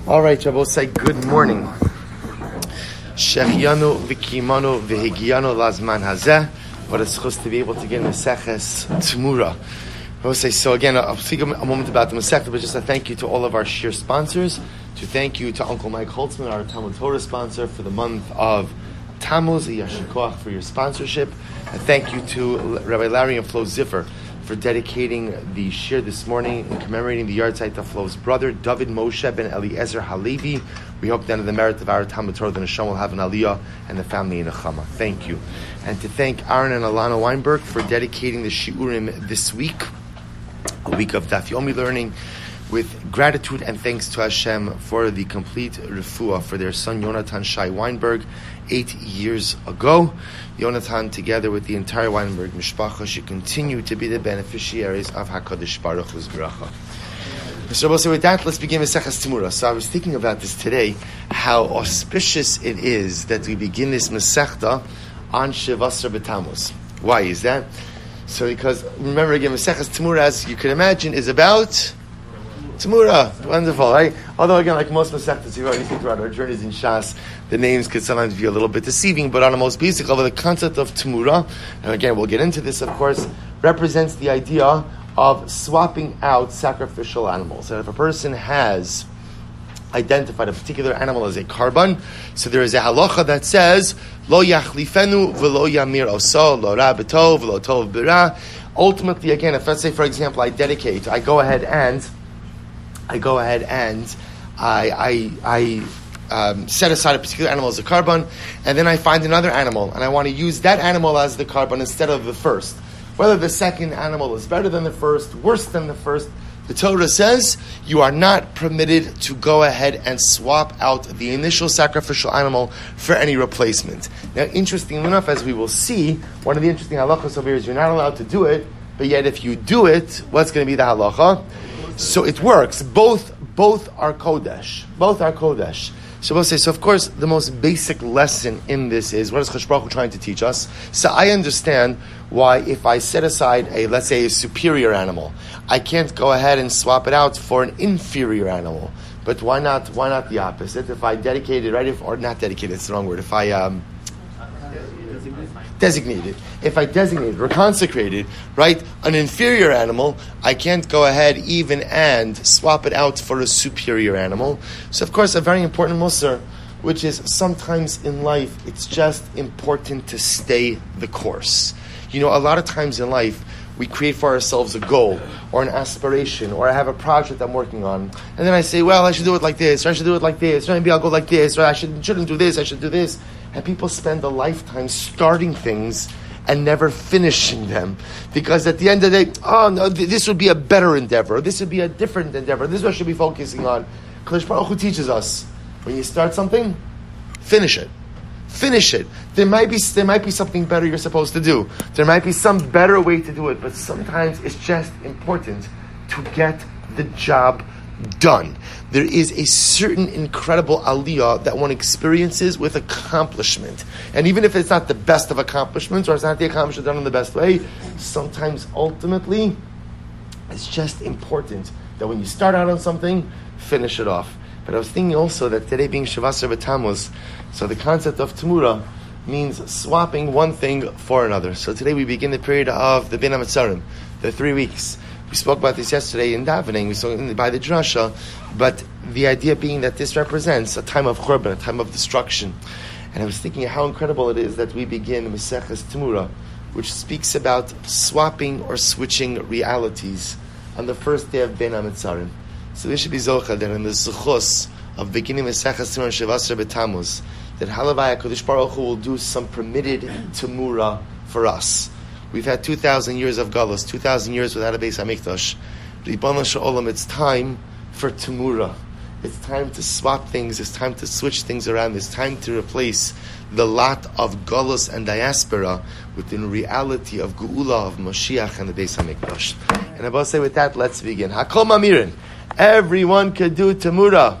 All right, Rabbi say good morning. Shechianu v'kimanu v'higianu lazman hazeh. What a schus to be able to get in Maseches Tmura. Rabbi say, so again, I'll speak a moment about the Masechta, but just a thank you to all of our shir sponsors. To thank you to Uncle Mike Holtzman, our Talmud Torah sponsor for the month of Tammuz, Yashar Koach for your sponsorship. And thank you to Rabbi Larry and Flo Ziffer for dedicating the shir this morning and commemorating the yahrzeit of Flo's brother, David Moshe ben Eliezer Halevi. We hope that in the merit of our Talmud Torah, the Neshama will have an aliyah and the family in a chama. Thank you. And to thank Aaron and Alana Weinberg for dedicating the shiurim this week, a week of Daf Yomi learning, with gratitude and thanks to Hashem for the complete refuah for their son Yonatan Shai Weinberg 8 years ago. Yonatan, together with the entire Weinberg Mishpacha, should continue to be the beneficiaries of HaKadosh Baruch Hu's bracha. So with that, let's begin with Maseches Tmura. So I was thinking about this today, how auspicious it is that we begin this Masechta on Shivasar B'Tammuz. Why is that? So because, remember again, Maseches Tmura, as you can imagine, is about Tmura. Wonderful, right? Although again, like most Masechtas, you already think about our journeys in Shas, the names could sometimes be a little bit deceiving, but on a most basic level, the concept of Tmura, and again, we'll get into this, of course, represents the idea of swapping out sacrificial animals. And if a person has identified a particular animal as a karban, so there is a halacha that says, Lo yachlifenu v'lo yamir oso, lo ra b'tov, v'lo tov b'ra. Ultimately, again, if let's say, for example, I go ahead and I set aside a particular animal as a karban, and then I find another animal, and I want to use that animal as the karban instead of the first. Whether the second animal is better than the first, worse than the first, the Torah says you are not permitted to go ahead and swap out the initial sacrificial animal for any replacement. Now, interestingly enough, as we will see, one of the interesting halachas over here is you're not allowed to do it, but yet if you do it, what's going to be the halacha? So it works. Both are kodesh. Both are kodesh. So we'll say, so of course, the most basic lesson in this is, what is Chashon Baruch Hu trying to teach us? So I understand why if I set aside let's say a superior animal, I can't go ahead and swap it out for an inferior animal. But why not the opposite? If I dedicate it, right? Or not dedicate, it's the wrong word. If I designated or consecrated, right, an inferior animal, I can't go ahead even and swap it out for a superior animal. So of course, a very important musar, which is sometimes in life, it's just important to stay the course. You know, a lot of times in life, we create for ourselves a goal or an aspiration, or I have a project I'm working on, and then I say, well, I should do it like this, or I should do it like this, or maybe I'll go like this, or I shouldn't do this, I should do this. And people spend a lifetime starting things and never finishing them. Because at the end of the day, oh no, this would be a better endeavor, this would be a different endeavor, this is what I should be focusing on. Kadosh Baruch Hu teaches us, when you start something, finish it. Finish it. There might be something better you're supposed to do. There might be some better way to do it, but sometimes it's just important to get the job done. There is a certain incredible aliyah that one experiences with accomplishment. And even if it's not the best of accomplishments, or it's not the accomplishment done in the best way, sometimes ultimately it's just important that when you start out on something, finish it off. But I was thinking also that today being Shivasar B'Tammuz, so the concept of Tmura means swapping one thing for another. So today we begin the period of the Bin HaMetzarim, the 3 weeks. We spoke about this yesterday in davening, we saw by the drasha, but the idea being that this represents a time of churban, a time of destruction. And I was thinking how incredible it is that we begin Maseches Tmura, which speaks about swapping or switching realities on the first day of Ben HaMetzarim. So we should be zochah that in the zuchos of beginning Maseches Tmura Shivasar B'Tammuz, that Halavai HaKadosh Baruch Hu will do some permitted Tmura for us. We've had 2,000 years of galus, 2,000 years without a Beis HaMikdash. Ribbon Shalom, it's time for Tmura. It's time to swap things. It's time to switch things around. It's time to replace the lot of galus and diaspora with the reality of Geula, of Mashiach and the Beis HaMikdash. And I will say with that, let's begin. Hakol Mamirin. Everyone could do Tmura.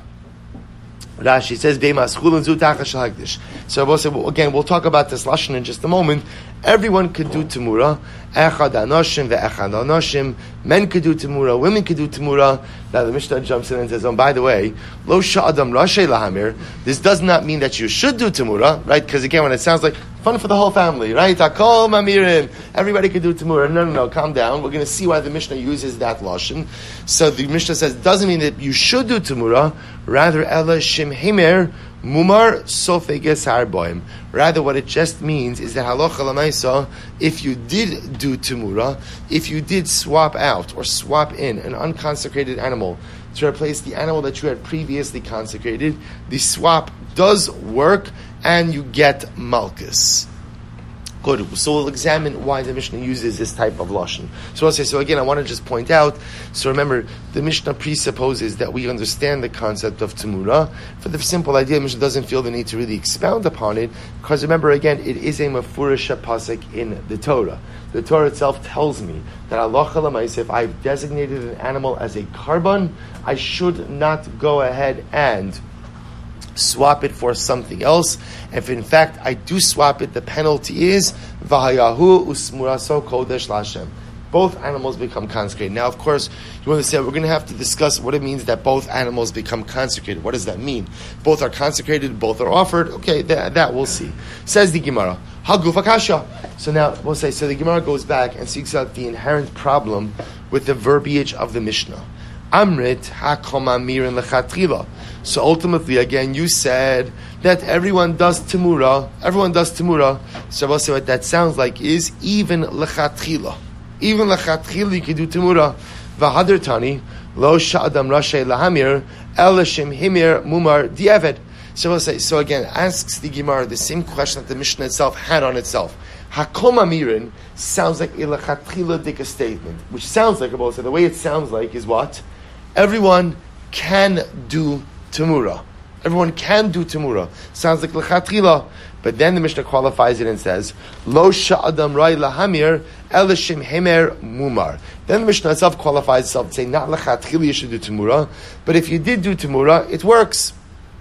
Rashi says, so again, we'll talk about this lashon in just a moment. Everyone could do Tamura. Echad Anoshim ve'echad Anoshim. Men could do Tamura, women could do Tamura. Now the Mishnah jumps in and says, oh, by the way, Lo Sha'adam Rashay Lahamir, this does not mean that you should do Tamura, right? Because again, when it sounds like fun for the whole family, right? Hakol Mamirim, everybody could do Tamura. No, calm down. We're going to see why the Mishnah uses that Lashon. So the Mishnah says, doesn't mean that you should do Tamura, rather, Ela Shim Himer, Mumar Sofeges Harboim. Rather, what it just means is that halacha l'maisa, if you did do Tamura, if you did swap out or swap in an unconsecrated animal to replace the animal that you had previously consecrated, the swap does work and you get malchus. Good. So we'll examine why the Mishnah uses this type of lashon. So I'll say, so again, I want to just point out, so remember, the Mishnah presupposes that we understand the concept of Tamura. For the simple idea, the Mishnah doesn't feel the need to really expound upon it, because remember, again, it is a mafurish pasuk in the Torah. The Torah itself tells me that halacha l'maaseh, if I've designated an animal as a karban, I should not go ahead and swap it for something else. If in fact I do swap it, the penalty is v'hayahu usmuraso kodesh lashem. Both animals become consecrated. Now, of course, you understand we're going to have to discuss what it means that both animals become consecrated. What does that mean? Both are consecrated, both are offered. Okay, that we'll see. Says the Gemara, Haguf Akasha. So now we'll say, so the Gemara goes back and speaks out the inherent problem with the verbiage of the Mishnah. Amrit hakomamirin lechatchila. So ultimately, again, you said that everyone does Tamura. Everyone does Tamura. So we'll say what that sounds like is even lechatchila. Even lechatchila you can do Tamura. V'hadar tani lo sha'adam rashay lahamir el shem himir mumar di'eved. So we'll say, so again, asks the Gemara the same question that the Mishnah itself had on itself. Hakomamirin sounds like a lechatchila dika statement, which sounds like, so the way it sounds like is what? Everyone can do Tamura. Everyone can do Tamura. Sounds like lechatchila, but then the Mishnah qualifies it and says, Lo sha'adam rai lahamir elishim hemer mumar. Then the Mishnah itself qualifies itself to say, not lechatchila you should do Tamura, but if you did do Tamura, it works.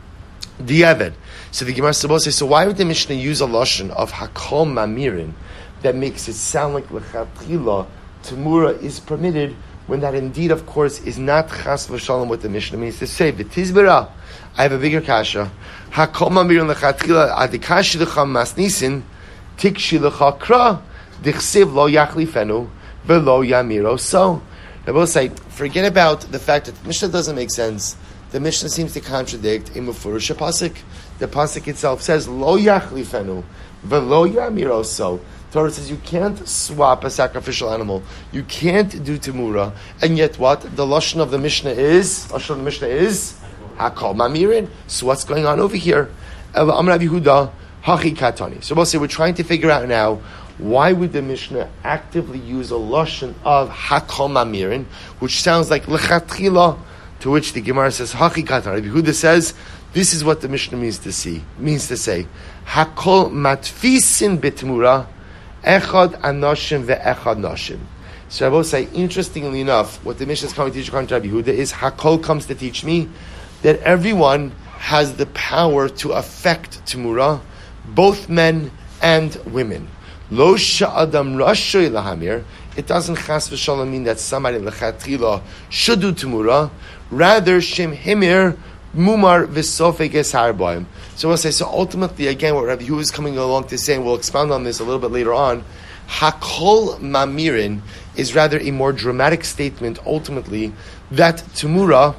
Di'eved. So the Gemara says, so why would the Mishnah use a lashon of hakol mamirin that makes it sound like lechatchila Tamura is permitted, when that indeed, of course, is not chas v'shalom what the Mishnah means to say. V'tizbera, I have a bigger kasha. Hakol mamirin lechatchila adikashi l'cha masnisin tikshi l'cha kra dichsiv lo yachlifenu v'lo yamiro. So, I will say, forget about the fact that the Mishnah doesn't make sense. The Mishnah seems to contradict a mefurish pasuk. The pasuk itself says lo yachlifenu v'lo yamiro. So, Torah says you can't swap a sacrificial animal. You can't do Tamura. And yet what? The lashon of the Mishnah is Hakol Mamirin. So what's going on over here? Amar Yehuda Hachi Katani. So we'll say we're trying to figure out now, why would the Mishnah actively use a lashon of Hakol Mamirin, which sounds like lechatchila, to which the Gemara says Hachi Katani. Yehuda says this is what the Mishnah means to say. Hakol matfisin bitmura echad anoshim ve'echad noshim. So I will say, interestingly enough, what the Mishnah is coming to teach according to Rabbi Yehuda is Hakol comes to teach me that everyone has the power to affect Tamura, both men and women. Lo sha'adam rashoy lahamir. It doesn't chas v'shalom mean that somebody lechatchila should do Tamura. Rather, shem himir mumar v'sofeges harboim. So we'll say, so ultimately, again, what Rabbi Yehuda is coming along to say, and we'll expound on this a little bit later on, Hakol Mamirin is rather a more dramatic statement, ultimately, that Tamura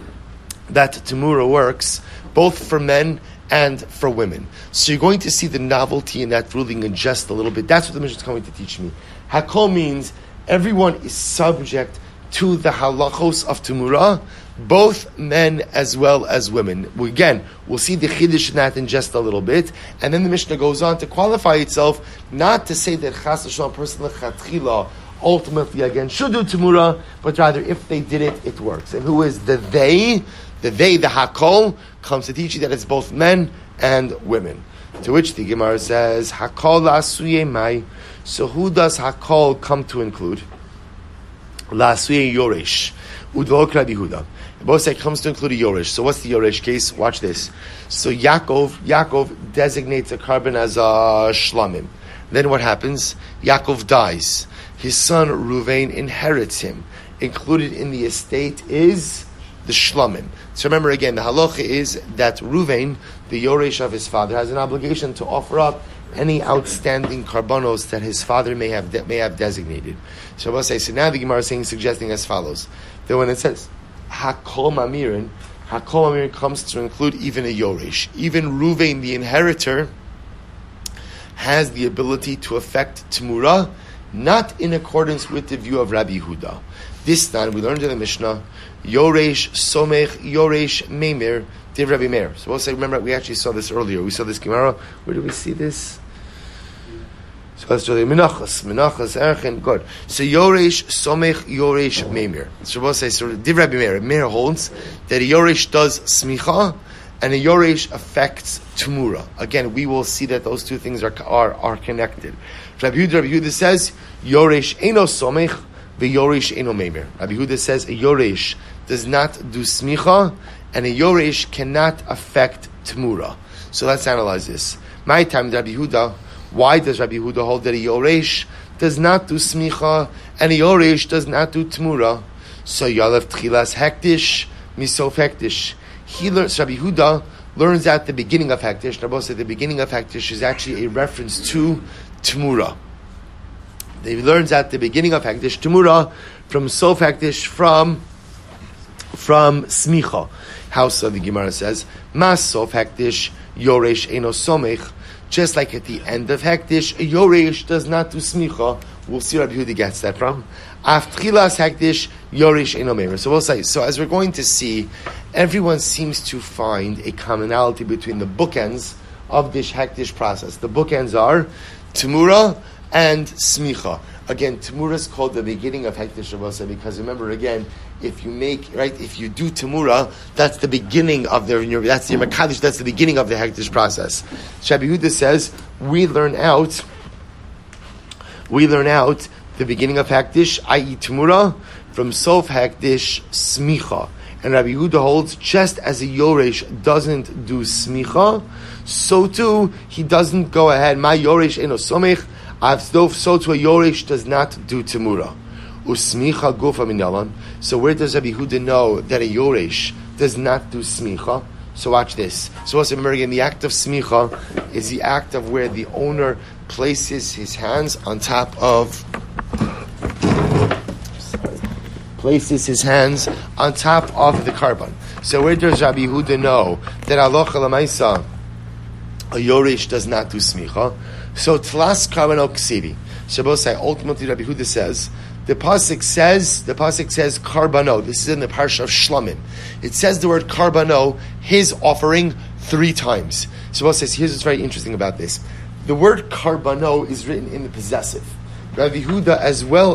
works both for men and for women. So you're going to see the novelty in that ruling in just a little bit. That's what the Mishnah is going to teach me. Hakol means everyone is subject to the halachos of Tamura, both men as well as women. Again, we'll see the chiddush in that in just a little bit, and then the Mishnah goes on to qualify itself, not to say that chas v'shalom person lechatchila ultimately again should do Tamura, but rather if they did it, it works. And who is the they? The Hakol, comes to teach you that it's both men and women. To which the Gemara says, Hakol la'asuye mai. So who does Hakol come to include? La'asuye yoresh. Udvok Rabbi Yehuda. Both say it comes to include a yoresh. So what's the yoresh case? Watch this. So Yaakov designates a carbon as a shlamim. Then what happens? Yaakov dies. His son Ruvain inherits him. Included in the estate is the shlamim. So remember again, the halacha is that Ruvain, the yoresh of his father, has an obligation to offer up any outstanding karbanos that his father may have designated. So we'll say, so now the Gemara is suggesting as follows: that when it says Hakol Mamirin comes to include even a yoresh. Even Ruvain, the inheritor, has the ability to affect Tmura, not in accordance with the view of Rabbi Yehuda. This time we learned in the Mishnah, Yoresh Somech Yoresh Meimir Div Rabbi Meir. So we'll say, remember, we actually saw this earlier. We saw this Gemara. Where did we see this? So let's do the Menachos Erchen. Good. So Yoresh Somech Yoresh Meimir. So we'll say, so Div Rabbi Meir. Meir holds that a Yoresh does smicha and a Yoresh affects Tmura. Again, we will see that those two things are connected. Rabbi Yehuda says Yoresh Eino Somech. The Yoresh Eino Meimir. Rabbi Yehuda says a Yoresh does not do smicha, and a Yoresh cannot affect Tmura. So let's analyze this. My time, Rabbi Yehuda. Why does Rabbi Yehuda hold that a Yoresh does not do smicha, and a Yoresh does not do Tmura? So Yalev Tchilas Hektish, Misof Hektish. Rabbi Yehuda learns at the beginning of Hektish. Rabbi said the beginning of Hektish is actually a reference to Tmura. He learns at the beginning of Hektish Tmura from Sof Hektish from Smicha. How so? The Gemara says Mas Sof Hektish Yoresh Eino Somech. Just like at the end of Hektish, a Yoresh does not do Smicha. We'll see where Rabbi Yehuda gets that from. Aftchilas Hektish Yoresh Eino Meimir. So we'll say, so as we're going to see, everyone seems to find a commonality between the bookends of this Hektish process. The bookends are Tmura and Smicha. Again, Tmura is called the beginning of Hektish Rabasa because remember again, if you do Tmura, that's the beginning of that's the Makadish, that's the beginning of the Hektish process. Rabbi Yehuda says, we learn out the beginning of Hektish, i.e. Tmura, from Sof Hektish Smicha. And Rabbi Yehuda holds, just as a Yoresh doesn't do Smicha, so too, he doesn't go ahead, my Yoresh Eino Somech, so to a Yoresh does not do Tmura. Usmicha gufa minalan. So where does Rabbi Yehuda know that a Yoresh does not do smicha? So watch this. So also remember again, the act of smicha is the act of where the owner places his hands on top of the carbon. So where does Rabbi Yehuda know that halacha l'maisa a Yoresh does not do smicha? So tlas karbano ksivi. Shabbos say ultimately Rabbi Yehuda says the pasuk says karbano. This is in the parsha of Shlamim. It says the word karbano, his offering, 3 times. Shabbos says here's what's very interesting about this. The word karbano is written in the possessive. Rabbi Yehuda as well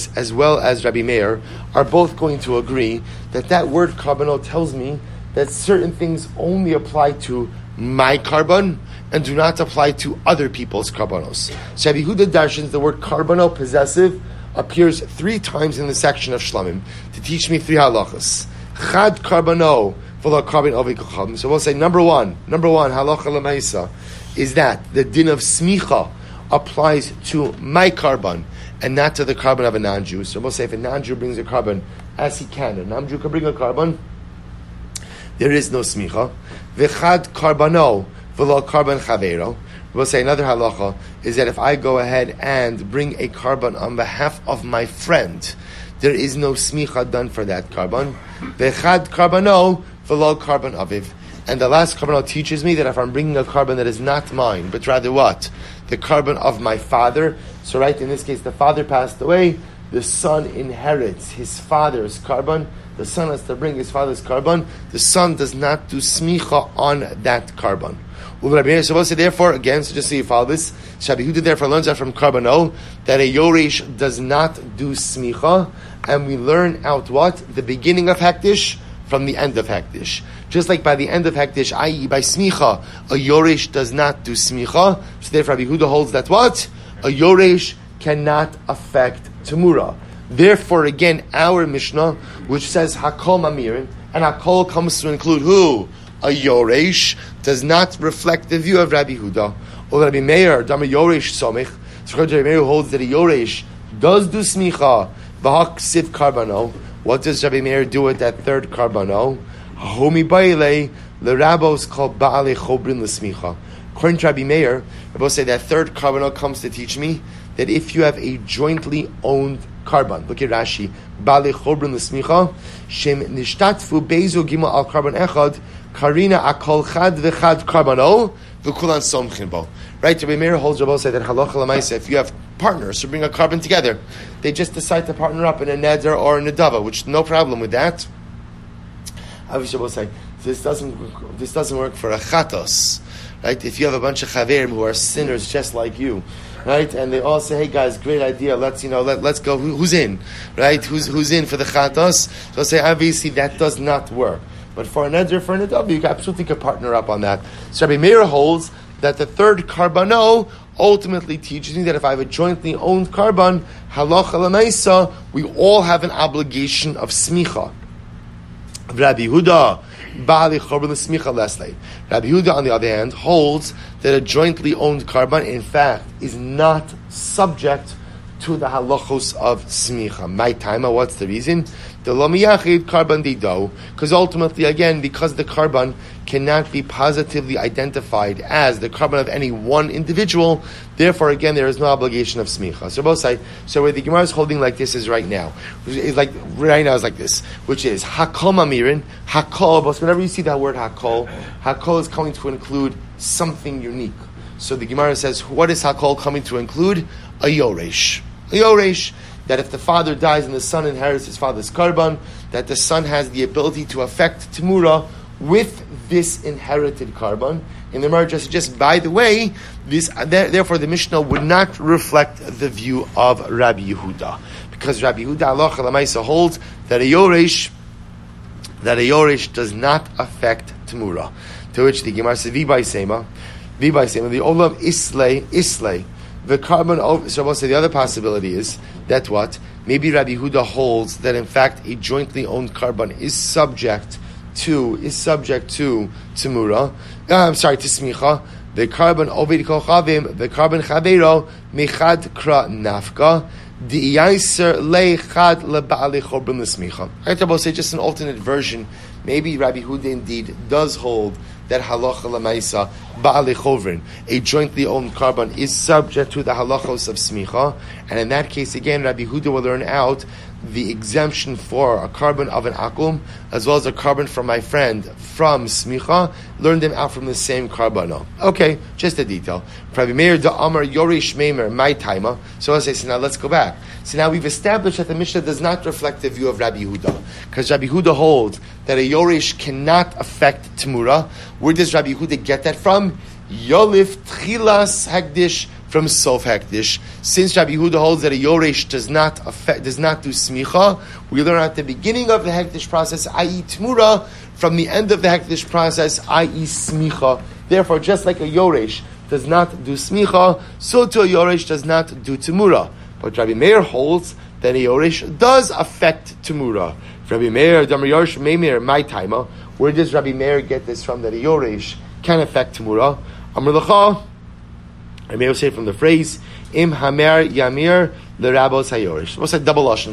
as Rabbi Meir are both going to agree that word karbano tells me that certain things only apply to my carbon and do not apply to other people's karbanos. So Rabbi Yehuda darshans the word karbano possessive appears 3 times in the section of Shlamim to teach me 3 halachas. Chad karbano v'lo karbon ovi kocham. So we'll say number one halacha l'maisa is that the din of smicha applies to my carbon and not to the carbon of a non-Jew. So we'll say if a non-Jew brings a carbon as he can, a non-Jew can bring a carbon, there is no smicha. V'chad karbano v'lo carbon chavero. We'll say another halacha is that if I go ahead and bring a carbon on behalf of my friend, there is no smicha done for that carbon. V'chad karbano v'lo carbon aviv. And the last carbon teaches me that if I'm bringing a carbon that is not mine, but rather what? The carbon of my father. So right, in this case, the father passed away, the son inherits his father's carbon. The son has to bring his father's carbon. The son does not do smicha on that carbon. Therefore, again, so just so you follow this, Rabbi Yehuda therefore learns out from Karbano that a Yoresh does not do smicha, and we learn out what? The beginning of Hektish from the end of Hektish. Just like by the end of Hektish, i.e. by smicha, a Yoresh does not do smicha, so therefore Rabbi Yehuda holds that what? A Yoresh cannot affect Temura. Therefore, again, our Mishnah, which says Hakol Mamirin, and Hakol comes to include who? A Yoresh, does not reflect the view of Rabbi Yehuda. Or Rabbi Meir, Dama Yoresh Somich. So Rabbi Meir holds that a Yoresh does do smicha, v'hak siv karbano. What does Rabbi Meir do with that third karbano? Homi baile l'rabos called ba'ale chobrin l'smicha. According to Rabbi Meir, Rabbi say that third karbano comes to teach me that if you have a jointly owned karban, look at Rashi, ba'ale chobrin l'smicha, shem nishtatfu beizu gimel al karban echad, karina akol chad v'chad karbano, v'kulan somchin bo. Right, Rabbi Meir holds, Rabbi say that halacha l'maisa, if you have partners who bring a carbon together, they just decide to partner up in a neder or in a dava, which no problem with that. Obviously, Rabbi say this doesn't work for a chatos, right? If you have a bunch of chaverim who are sinners just like you, right, and they all say, "Hey guys, great idea. Let's go. Who's in, right? Who's in for the chatos?" So I say, obviously, that does not work. But for a neder, for a dava, you absolutely could partner up on that. So Rabbi Meir holds that the third karbano ultimately teaches me that if I have a jointly owned karban, halacha l'maisa, we all have an obligation of smicha. Rabbi Yehuda, ba'ali chorban l'smicha leslei. Rabbi Yehuda, on the other hand, holds that a jointly owned karban, in fact, is not subject to the halachos of smicha. My timer, what's the reason? The lo miyachid karban dido, because ultimately, again, because the karban cannot be positively identified as the karban of any one individual, therefore, again, there is no obligation of smicha. So both sides. So where the Gemara is holding like this is right now. Is like this, which is hakol mamirin, hakol. But whenever you see that word hakol is coming to include something unique. So the Gemara says, what is hakol coming to include? A yoresh. A yoresh, that if the father dies and the son inherits his father's karban, that the son has the ability to affect Timura with this inherited karban. In the marriage, just by the way, therefore the Mishnah would not reflect the view of Rabbi Yehuda, because Rabbi Yehuda halacha l'maisa holds that a yoresh does not affect Timura. To which the Gemara says, V'bai sema, the olam islay. The carbon over. So the other possibility is that what? Maybe Rabbi Yehuda holds that in fact a jointly owned carbon is subject to Timura. To smicha. The carbon oved kol chavim. The carbon chavero mechad kra nafka. The yaiser leichad leba'ale chorban l'smicha. I have to say just an alternate version. Maybe Rabbi Yehuda indeed does hold that halacha l'maisa ba'ale chovrin, a jointly owned carbon, is subject to the halachos of smicha, and in that case, again, Rabbi Yehuda will learn out the exemption for a carbon of an akum, as well as a carbon from my friend from smicha, learn them out from the same carbano. Okay, just a detail. Rabbi Meir da Amar Yoresh Meimer, my timer. So I say, so now let's go back. So now we've established that the Mishnah does not reflect the view of Rabbi Yehuda, because Rabbi Yehuda holds that a Yoresh cannot affect Timura. Where does Rabbi Yehuda get that from? Yolif Tchilas Hagdish, from Sof Hektish. Since Rabbi Yehuda holds that a Yoresh does not do smicha, we learn at the beginning of the Hektish process, i.e. Tmura, from the end of the Hektish process, i.e. smicha. Therefore, just like a Yoresh does not do smicha, so too a Yoresh does not do Tmura. But Rabbi Meir holds that a Yoresh does affect Tmura. Rabbi Meir, Damar Yoresh Meimir, my timer. Where does Rabbi Meir get this from, that a Yoresh can affect Tmura? Amr L'cha, I may say from the phrase Im Hamer Yamir L'Rabos Hayorish. What's that? Double lashon.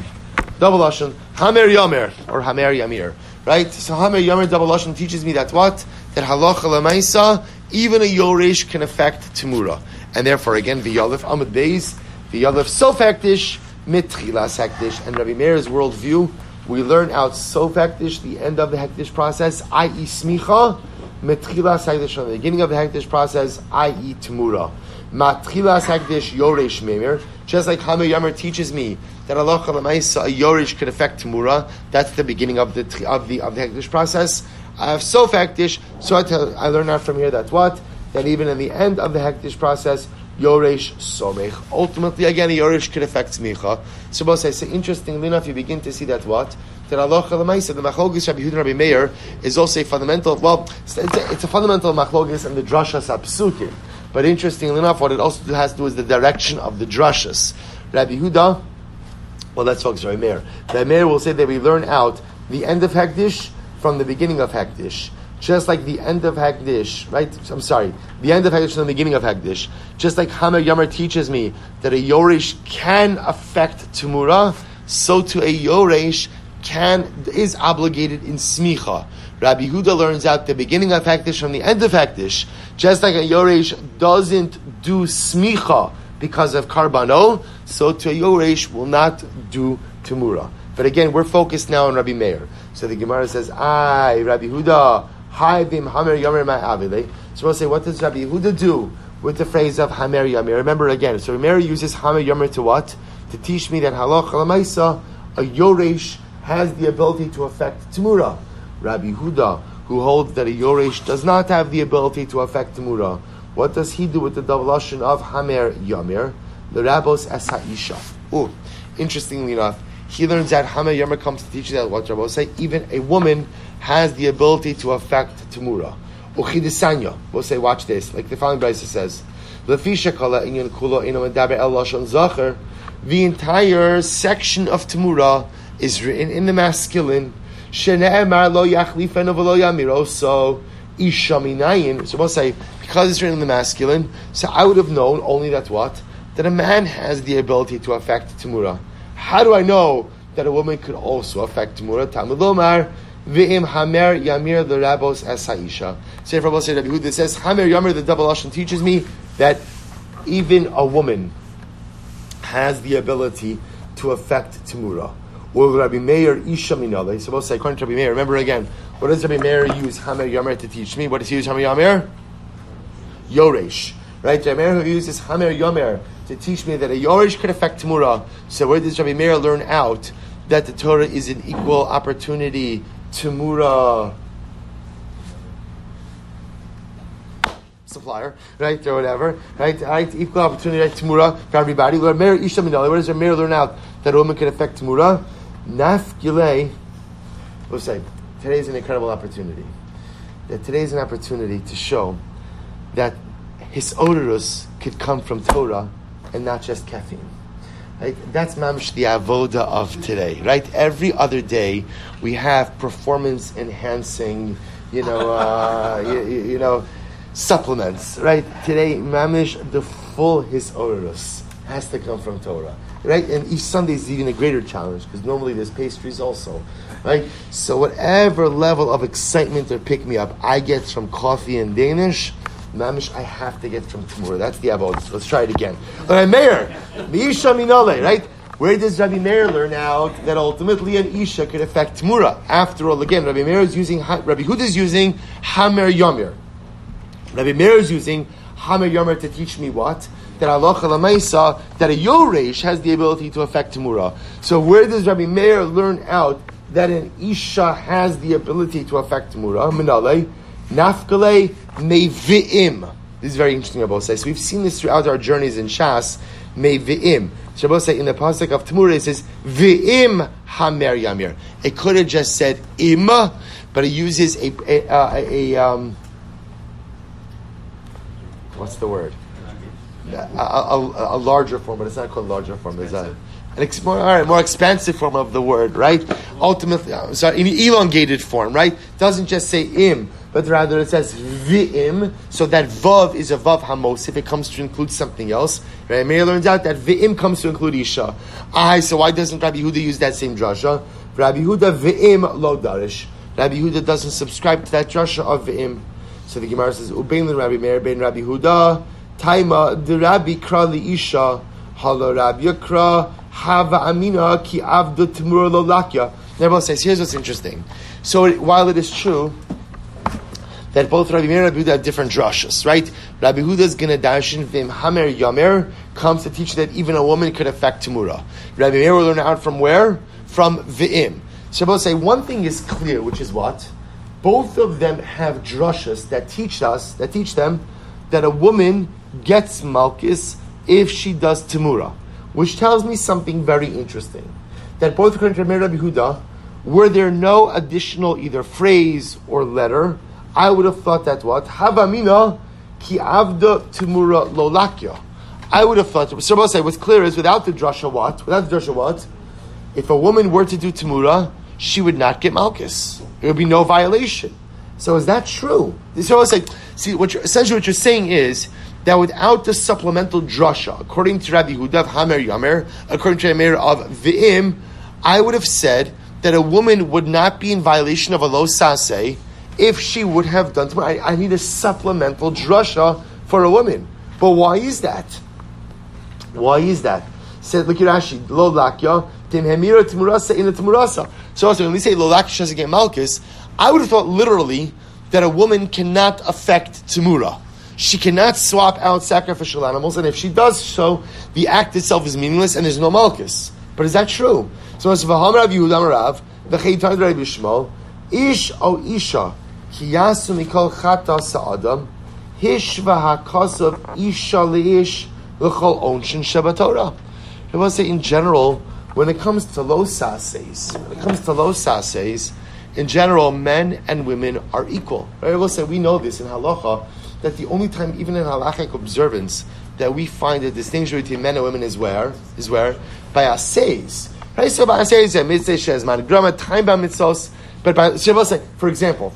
Hamer Yamir or Hamer Yamir. Right? So Hamer Yamir double lashon teaches me that what? That halacha l'maisa, even a yoresh can affect Timura, and therefore again v'yalef Amud Beis v'yalef Sof Hektish mitchilas Hektish. And Rabbi Meir's worldview, we learn out Sof Hektish, the end of the Hektish process, i.e. smicha. Metchilas Hektish, from the beginning of the Hektish process, i.e. Timura. Matchilas Hektish Yoresh Meimir. Just like Hamer Yamir teaches me that halacha l'maisa a Yoresh could affect Timura. That's the beginning of the Hektish process. I have Sof Hektish, so I learn out from here that what? That even in the end of the Hektish process, Yoresh Somech. Ultimately, again, a Yoresh could affect Smicha. So both say, interestingly enough, you begin to see that what? That halacha l'maisa, the machlokes Rabbi Yehuda and Rabbi Meir is also a fundamental, it's a fundamental machlokes and the drashas apsukim. But interestingly enough, what it also has to do is the direction of the drashas. Rabbi Yehuda, let's focus on Rabbi Meir. Rabbi Meir will say that we learn out the end of Hektish from the beginning of Hektish. just like the end of Hagdish, right? I'm sorry, the end of Hagdish and the beginning of Hagdish, just like Hamer Yomer teaches me that a Yoresh can affect Tumura, so to a Yoresh is obligated in Smicha. Rabbi Huda learns out the beginning of Hagdish from the end of Hagdish, just like a Yoresh doesn't do Smicha because of Karbano, so to a Yoresh will not do Tumura. But again, we're focused now on Rabbi Meir. So the Gemara says, Rabbi Huda, Hi bim Hamer Yomer ma'avile. So we'll say, what does Rabbi Huda do with the phrase of Hamer Yomer? Remember again, so Rabbi Meir uses Hamer Yomer to what? To teach me that Halacha L'maisa, a Yoresh has the ability to affect Tumura. Rabbi Huda, who holds that a Yoresh does not have the ability to affect Tumura, what does he do with the double lashon of Hamer Yomer? The Rabbos as Ha'isha. Oh, interestingly enough, he learns that Hamer Yomer comes to teach you that what Rabbos say, even a woman has the ability to affect Tumura. Uchidisanya, we'll say, watch this, like the following Brisa says, Lefisha kala inyan kulo ino medaber el lashon zacher. The entire section of Tumura is written in the masculine. Shene'emar lo yachlifenu v'lo yamiro. So isha minayin. So we'll say, because it's written in the masculine, so I would have known only that what? That a man has the ability to affect Tumura. How do I know that a woman could also affect Tumura? Talmud Lomar, V'im Hamer Yamir L'Rabos Es Ha'isha. Say Rabbi Huda says, Hamer Yamir, the double lashon, teaches me that even a woman has the ability to affect Tumura. Or Rabbi Meir Isha Minale. So we'll say, according to Rabbi Meir, remember again, what does Rabbi Meir use Hamer Yamir to teach me? What does he use Hamer Yamir? Yoresh. Right? Rabbi Meir who uses Hamer Yomer to teach me that a Yoresh could affect Tumura. So where does Rabbi Meir learn out that the Torah is an equal opportunity Tumura supplier, right, or whatever, right, equal opportunity right, Tumura for everybody. Lord Meir Isha Minale. Where does Rabbi Meir learn out that a woman can affect Tumura? Naf Gilei. We'll say today is an incredible opportunity. That today is an opportunity to show that his odorous could come from Torah and not just caffeine. Right? That's mamish the avoda of today. Right? Every other day we have performance enhancing, supplements. Right? Today mamish the full his odorous has to come from Torah. Right? And each Sunday is even a greater challenge because normally there's pastries also. Right? So whatever level of excitement or pick me up I get from coffee and Danish, mamish, I have to get from Tumura. That's the avodah. Let's try it again. Rabbi Meir, Isha Minale, right? Where does Rabbi Meir learn out that ultimately an Isha could affect Tumura? After all, again, Rabbi Huda is using Hamer Yomer. Rabbi Meir is using Hamer Yomer to teach me what? That Halacha L'maisa, that a Yoresh has the ability to affect Tumura. So where does Rabbi Meir learn out that an Isha has the ability to affect Tumura? Minale, Nafkale Mevi'im. This is very interesting, Rabbi say. So we've seen this throughout our journeys in Shas. Mevi'im. So Rabbi say in the pasuk of Tumura it says Vi'im Hamer Yamir. It could have just said Im, but it uses a what's the word? A larger form, but it's not called larger form. It's more expansive form of the word, right? Ultimately, an elongated form, right? Doesn't just say im, but rather it says vi'im. So that vav is a vav hamos if it comes to include something else. Right? Meir learns out that vi'im comes to include isha. So why doesn't Rabbi Huda use that same drasha? Rabbi Huda vi'im lo darish. Rabbi Huda doesn't subscribe to that drasha of vi'im. So the Gemara says ubein Rabbi Meir bein Rabbi Huda taima the Rabbi kra li isha hala Rabbi Yakra hava amina ki avdu Tumura lo lakya. Nevertheless says here's what's interesting. So while it is true that both Rabbi Meir and Rabbi Huda have different drashas, right? Rabbi Huda's gonna darshan vim Hamer Yomer comes to teach that even a woman could affect Tumura. Rabbi Meir will learn out from where? From V'im. So I will say one thing is clear, which is what? Both of them have drashas that teach them that a woman gets malchus if she does Tumura, which tells me something very interesting. That both according to Rabbi Huda, were there no additional either phrase or letter, I would have thought that what? Havamina ki avda Tumura lo lakya. I would have thought, so I'll say what's clear is without the drasha what? If a woman were to do Tumura, she would not get malchus. There would be no violation. So is that true? So it's like, see, essentially what you're saying is that without the supplemental drasha, according to Rabbi Yehuda of Hamer Yamer, according to Rabbi Meir of V'im, I would have said that a woman would not be in violation of a lo saseh if she would have done. I need a supplemental drasha for a woman. But why is that? Why is that? Said, look at Rashi, lo lakya, tim hemira timurasa ina timurasa. So also, when we say lo lakya shazagem malchus, I would have thought literally that a woman cannot affect timura. She cannot swap out sacrificial animals, and if she does so, the act itself is meaningless and there's no malchus. But is that true? So it's v'hamar Rav Yehuda Rav v'cheitan Rabbi Shmuel ish o isha ki yasu mikol chata sa'adam hish v'hakasav isha leish l'chol onshin shebatorah. I want to say in general, when it comes to lo saseis, in general, men and women are equal. Right? I will say we know this in halacha that the only time, even in halachic observance, that we find a distinction between men and women is where by aseis. Right? So by aseis, mitzvah shezman grama time by mitzvos. But by say, for example,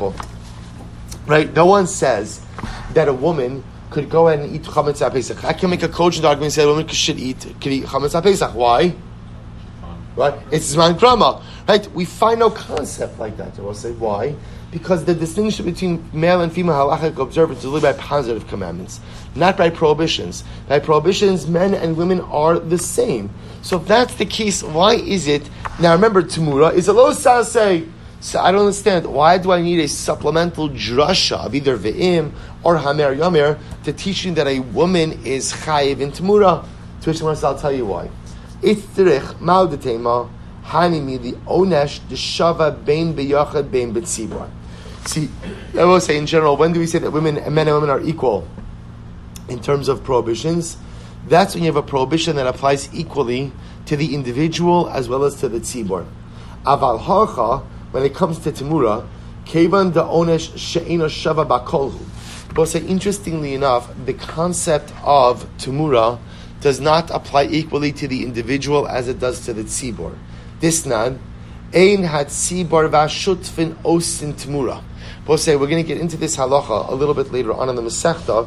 right? No one says that a woman could go ahead and eat chametz pesach. I can make a cogent argument and say a woman should eat chametz pesach. Why? Right? It's zman grama. Right? We find no concept like that. I will say why. Because the distinction between male and female halachic observance is only by positive commandments, not by prohibitions. By prohibitions, men and women are the same. So if that's the case, why is it? Now remember, Tamura is a lo saseh. So I don't understand. Why do I need a supplemental drasha of either Ve'im or Hamer Yomer to teach me that a woman is chayiv in Tamura? To which I'll tell you why. It's tzirich mal detema hanimi the onesh the shava bein beyachad bein betzibur. See, I will say in general, when do we say that men and women are equal in terms of prohibitions? That's when you have a prohibition that applies equally to the individual as well as to the tzibur. Aval harcha, when it comes to Tamura, kevan da onesh she'ena shava bakolhu. But say, interestingly enough, the concept of Tamura does not apply equally to the individual as it does to the tzibur. Disnan, ein had tzibur v'ashutfin osin Tamura. We'll say we're going to get into this halacha a little bit later on in the Masechta,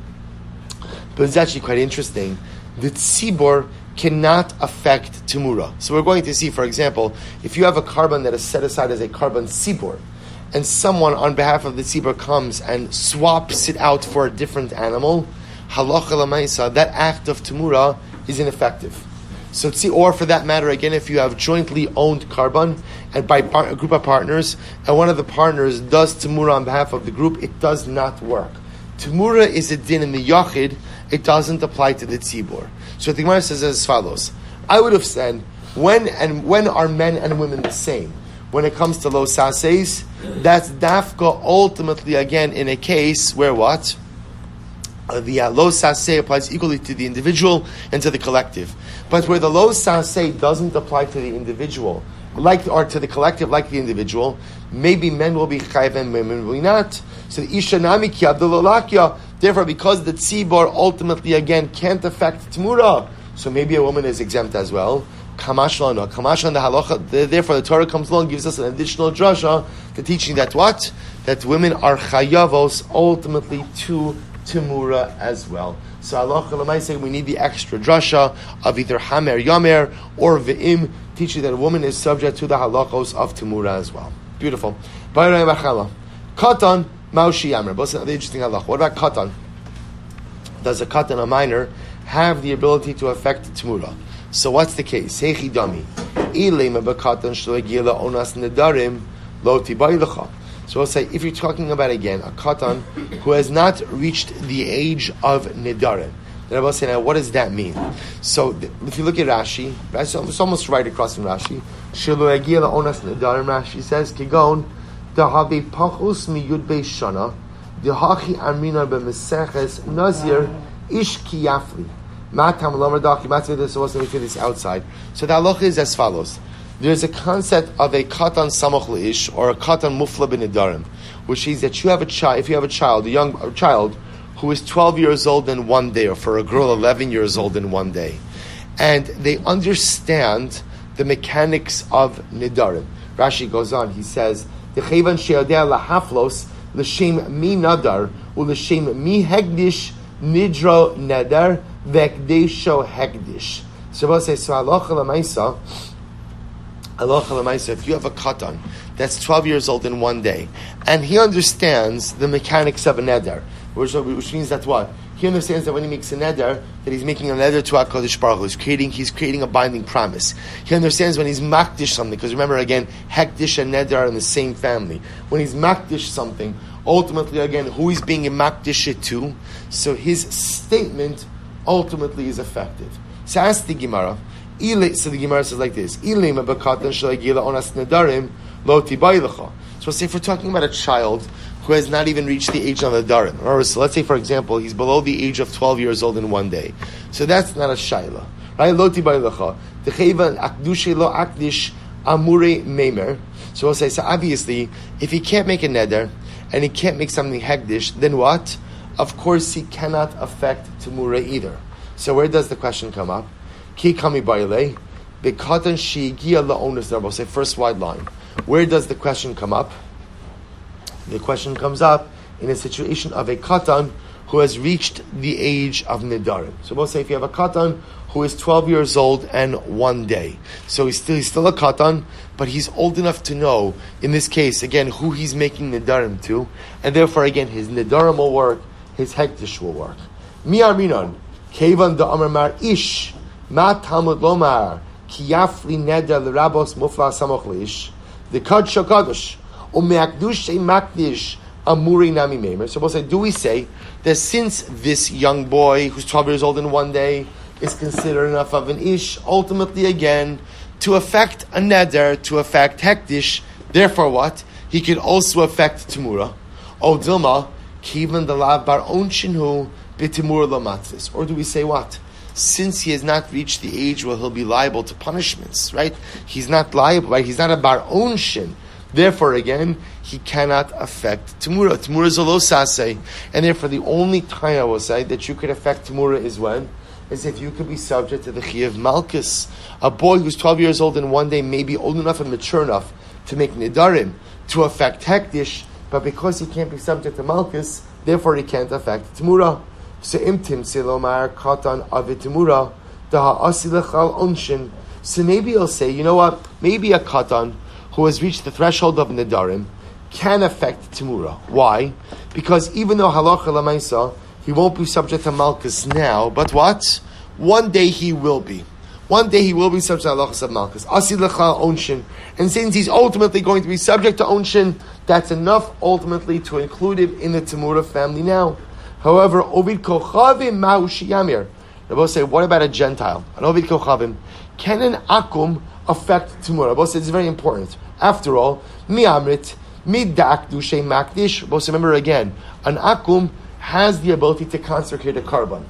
but it's actually quite interesting. The tzibur cannot affect Tamura. So we're going to see, for example, if you have a carbon that is set aside as a carbon tzibur, and someone on behalf of the tzibur comes and swaps it out for a different animal, halacha l'maisa, that act of Tamura is ineffective. So, or for that matter, again, if you have jointly owned carbon and by a group of partners, and one of the partners does Tamura on behalf of the group, it does not work. Tamura is a din in the Yachid, it doesn't apply to the Tzibur. So the Gemara says as follows. I would have said, when are men and women the same? When it comes to lo saseis, that's dafka ultimately, again, in a case where what? The lo saseh applies equally to the individual and to the collective. But where the lo saseh doesn't apply to the individual, or to the collective like the individual, maybe men will be chayiv and women will not. So the isha nami ki abdulolakya, therefore because the tzibor ultimately again can't affect Tamura, so maybe a woman is exempt as well. Kamashlan the halacha, therefore the Torah comes along and gives us an additional drasha to teaching that what? That women are chayavos ultimately to Tamura as well. So halacha l'maaseh, we need the extra drasha of either Hamer Yamer or Ve'im, teaching that a woman is subject to the halachos of Tamura as well. Beautiful. Katan Maushi Yamer. But another interesting halacha. What about Katan? Does a Katan, a minor, have the ability to affect Tamura? So what's the case? Heichi dami. Ilema b'Katan shlo yagila onas nedarim lo tibai lecha. So we'll say, if you're talking about, again, a katan who has not reached the age of nidarim, then I will say, now, what does that mean? So, if you look at Rashi, it's almost right across from Rashi. Shelo yagia la'onas nidarim, Rashi says, Kigon, dahavi pachus miyud be'shana, dahachi amrina b'meseches nazir ish kiyafli. Matam lamar daki, matam this wasn't for this outside. So the halacha is as follows. There's a concept of a katan samach leish or a katan mufla b'nedarim, which is that you have a child. If you have a child, a young child who is 12 years old in one day, or for a girl 11 years old in one day, and they understand the mechanics of nedarim. Rashi goes on. He says The chevan she'odea lahaflos l'shem mi nadar u'l'shem mi hegdish nidro neder v'ekdesho hegdish. So we'll say, so halacha l'maisa, if you have a katan that's 12 years old in one day, and he understands the mechanics of a neder, which means that what? He understands that when he makes a neder, that he's making a neder to HaKadosh Baruch Hu. He's creating a binding promise. He understands when he's makdish something, because remember again, hekdish and neder are in the same family. When he's makdish something, ultimately again, who he's being a makdish it to, so his statement ultimately is effective. So ask the Gemara. So the Gemara says like this: So say if we're talking about a child who has not even reached the age of a darim, so let's say for example he's below the age of 12 years old in one day, so that's not a shaila, right? Loti bailecha techeva akdushe lo akdish amure memer. So we'll say, so obviously if he can't make a neder and he can't make something hegdish, then what? Of course he cannot affect temura either. So where does the question come up? Ki kami baile bekatan shigia laonis dar. We'll say first wide line. Where does the question come up? The question comes up in a situation of a katan who has reached the age of nidarim. So we'll say if you have a katan who is 12 years old and one day, so he's still a katan, but he's old enough to know, in this case, again, who he's making nidarim to, and therefore, again, his nidarim will work, his hektish will work. Mi arminon, kevan da amar mar ish, ma talmud lomar, ki yafli neder l'rabos mufla samoch leish, the kad shakadosh, u'me'akdush makdish, amuri nami memer. So we'll say, do we say that since this young boy, who's 12 years old in one day, is considered enough of an ish, ultimately again, to affect a neder, to affect hektish, therefore what? He could also affect temura. O dilma, kivan dalav bar onshinhu b'temura lamatzis. Or do we say what? Since he has not reached the age where he'll be liable to punishments, right? He's not liable, right? He's not a bar onshin. Therefore, again, he cannot affect temura. Temura is a lo saseh, and therefore the only time I will say that you could affect temura is when? Is if you could be subject to the Chiyuv Malkus. A boy who's 12 years old in one day may be old enough and mature enough to make nidarim, to affect hektish, but because he can't be subject to Malkus, therefore he can't affect temura. So imtim silomar katan avit temura daha asilechal onshin. So maybe he'll say, you know what? Maybe a katan who has reached the threshold of nidarim can affect temura. Why? Because even though halacha lamaisa, he won't be subject to Malkus now, but what? One day he will be. One day he will be subject to halachas of Malkus. Asi lecha onshin. And since he's ultimately going to be subject to onshin, that's enough ultimately to include him in the Temura family now. However, Ovid Kochavim Mahu Shiyamir. Rabbi say, what about a Gentile? An Ovid Kochavim. Can an Akum affect Temura? Rabbi says it's very important. After all, Mi Amrit, Mi Dak Dushay Makdish. Rabbi remember again, an Akum has the ability to consecrate a carbon.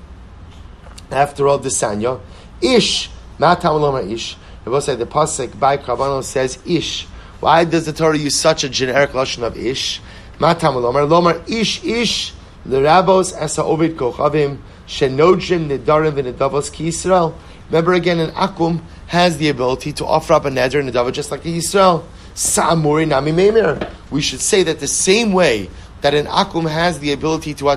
After all, the Sanya, Ish, Matam Loma Ish. Rabbi say the pasuk by Karbanon says Ish. Why does the Torah use such a generic lashon of Ish? Matam Lomar Lomar Ish Ish L'Rabos Asa Ovid Kochavim Shenodrim Nedarim V'Nedavos Ki Yisrael. Remember again, an Akum has the ability to offer up a neder and nedava just like the Yisrael. Sa'amuri Nami Meimir. We should say that the same way that an akum has the ability to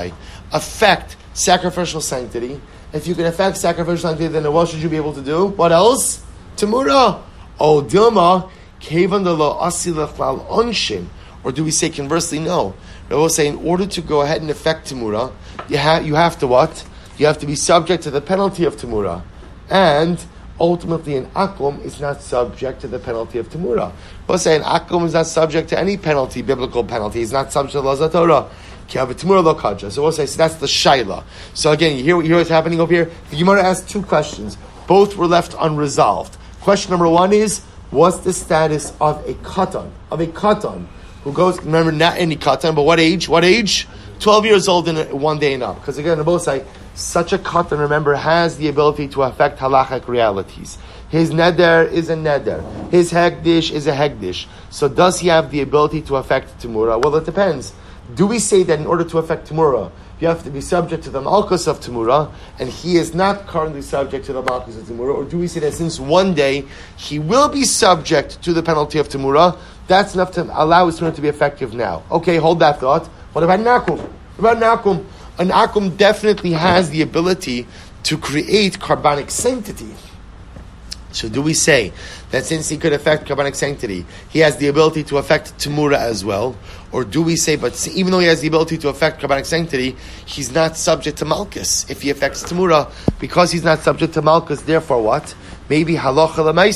affect sacrificial sanctity. If you can affect sacrificial sanctity, then what should you be able to do? What else? Temura. Oh, Dilma, kevan de lo asilachlal onshin. Or do we say conversely, no? We will say in order to go ahead and affect Temura, you have to what? You have to be subject to the penalty of Temura. And ultimately, an akum is not subject to the penalty of temura. We'll say an akum is not subject to any penalty, biblical penalty. He's not subject to laws of Torah. So we'll say, so that's the shaila. So again, you hear what's happening over here? The Gemara asked two questions. Both were left unresolved. Question number one is, what's the status of a katan? Who goes, remember, not any katan, but what age? 12 years old in one day and up. Because again, the both say, such a katan, remember, has the ability to affect halachic realities. His neder is a neder. His hegdish is a hegdish. So does he have the ability to affect temura? Well, it depends. Do we say that in order to affect temura, you have to be subject to the malchus of temura, and he is not currently subject to the malchus of temura? Or do we say that since one day he will be subject to the penalty of temura, That's enough to allow his Tamura to be effective now. Okay, hold that thought. What about an akum? What about an akum? An akum definitely has the ability to create carbonic sanctity. So do we say that since he could affect carbonic sanctity, he has the ability to affect Tamura as well? Or do we say, but even though he has the ability to affect carbonic sanctity, he's not subject to Malkus if he affects Tamura? Because he's not subject to Malkus, therefore what? Maybe halacha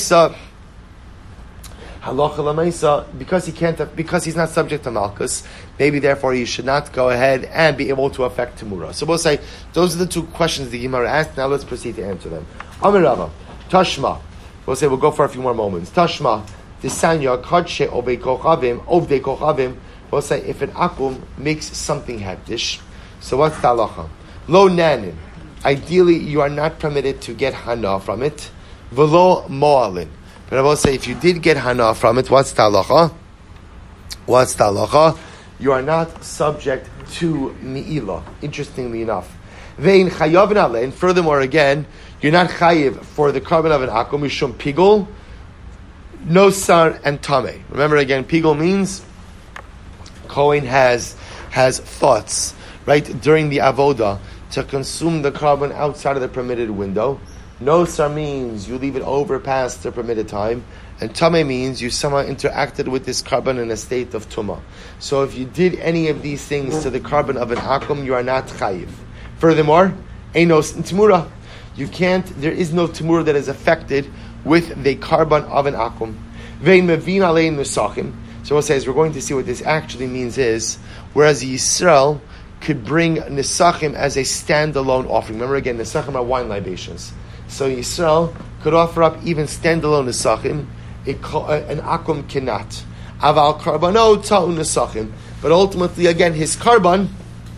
l'maisa, because he's not subject to Malkus, maybe therefore he should not go ahead and be able to affect Tamura. So we'll say, those are the two questions the Gemara asked, now let's proceed to answer them. Amir Rava. Tashma. We'll say we'll go for a few more moments. Tashma. Tisanya kadshe ovdei kochavim. We'll say if an akum makes something hektish, so what's the halacha? Lo nanin. Ideally, you are not permitted to get hana from it. Velo mo'alin. But I will say if you did get hana from it, what's the halacha? What's the halacha? You are not subject to mi'ilah. Interestingly enough. Vein chayavin alein. Furthermore, again, you're not chayiv for the carbon of an akum, mishum pigul, nosar, and tame. Remember again, pigul means Kohen has thoughts, right, during the avoda to consume the carbon outside of the permitted window. Nosar means you leave it over past the permitted time. And tame means you somehow interacted with this carbon in a state of tumah. So if you did any of these things to the carbon of an akum, you are not chayiv. Furthermore, einos t'mura. You can't, there is no tamura that is affected with the carbon of an akum. Vein mevin alein nesachim. So we'll say, as we're going to see what this actually means is, whereas Yisrael could bring nesachim as a standalone offering. Remember again, nesachim are wine libations. So Yisrael could offer up even standalone nesachim. An akum cannot. Aval karbano ta'u nesachim. But ultimately, again, his carbon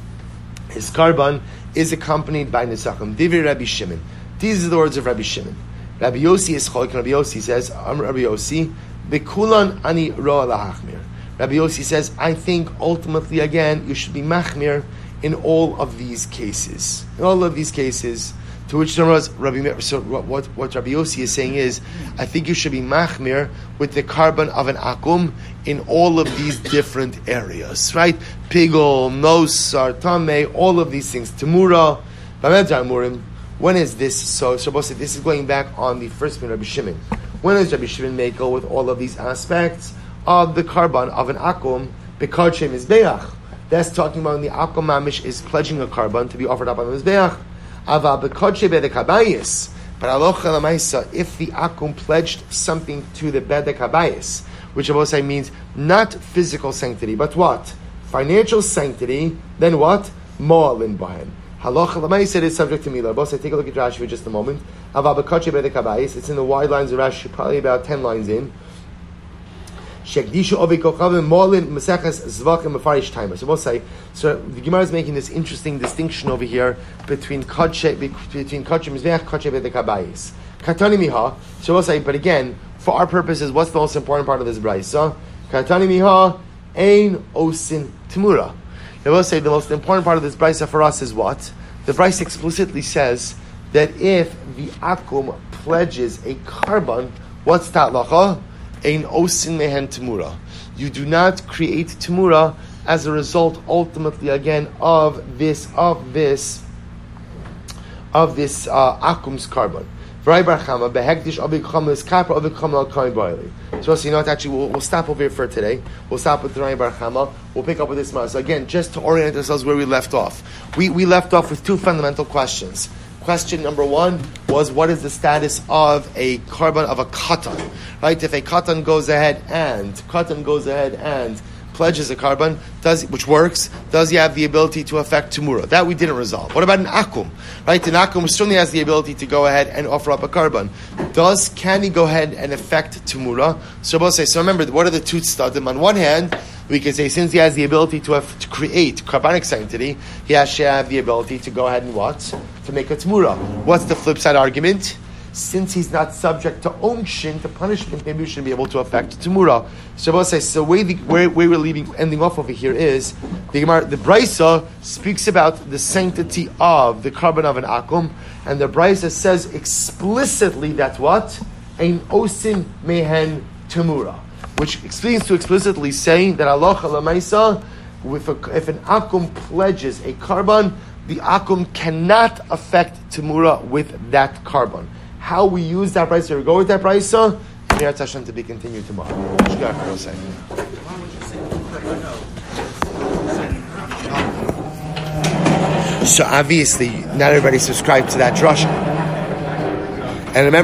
is accompanied by nesachim. Divir Rabbi Shimon. These are the words of Rabbi Shimon. Rabbi Yossi is choik. Rabbi Yossi says, Rabbi Yossi, bekulan ani roa lahachmir. Rabbi Yossi says, I think ultimately again you should be machmir in all of these cases. In all of these cases, to which Rabbi. So what Rabbi Yossi is saying is, I think you should be machmir with the carbon of an akum in all of these different areas, right? Pigol, nosar, tameh, all of these things. Tamura, b'med. When is this? So this is going back on the first point of Rabbi Shimon. When does Rabbi Shimon make go with all of these aspects of the carbon of an akum? Because Shem is beach. That's talking about when the akum mamish is pledging a carbon to be offered up on the mizbeach. Ava bekodche bedek habayis. But alocha lamaisa, if the akum pledged something to the bedek habayis, which I say means not physical sanctity, but what? Financial sanctity, then what? Mo'alin bahen. Halacha lamaisa is subject to milah. Both say take a look at Rashi for just a moment. Ava bekodche bedek habayis. It's in the wide lines of Rashi, probably about 10 lines in. So we'll say, so the Gemara is making this interesting distinction over here between Kodshe Mizbeach, Kodshe Bedek Habayis. Katani Miha. So we'll say, but again, for our purposes, what's the most important part of this brayso? Katani Miha, Ein Osin Tamura. I will say the most important part of this brayso for us is what? The brayso explicitly says that if the akum pledges a carbon, what's that lacha? Ein osin mehen tamura. You do not create tamura as a result, ultimately, again, of this akum's carbon. So you know what? Actually, we'll stop over here for today. We'll stop with Rai Bar Chama. We'll pick up with this tomorrow. So again, just to orient ourselves where we left off, we left off with two fundamental questions. Question number one was, what is the status of a carbon of a katan? Right? If a katan goes ahead and pledges a carbon, which works, does he have the ability to affect tumura? That we didn't resolve. What about an akum? Right? An akum certainly has the ability to go ahead and offer up a carbon. Can he go ahead and affect tumura? So we'll say, so remember, what are the two tzadim? On one hand, we can say, since he has the ability to create carbonic sanctity, he has to have the ability to go ahead and what? To make a tmura. What's the flip side argument? Since he's not subject to onshin, to punishment, maybe we should be able to affect tmura. So we'll say, so where we're ending off over here is, the Brisa speaks about the sanctity of the carbon of an akum, and the Brisa says explicitly that what? Ein osin mehen tmura. which explains to explicitly saying that Allah Lamaisa, if an akum pledges a carbon, the akum cannot affect Temura with that carbon. How we use that brisa or go with that brisa, Mirat Hashem to be continued tomorrow. So obviously, not everybody subscribed to that drasha. And remember,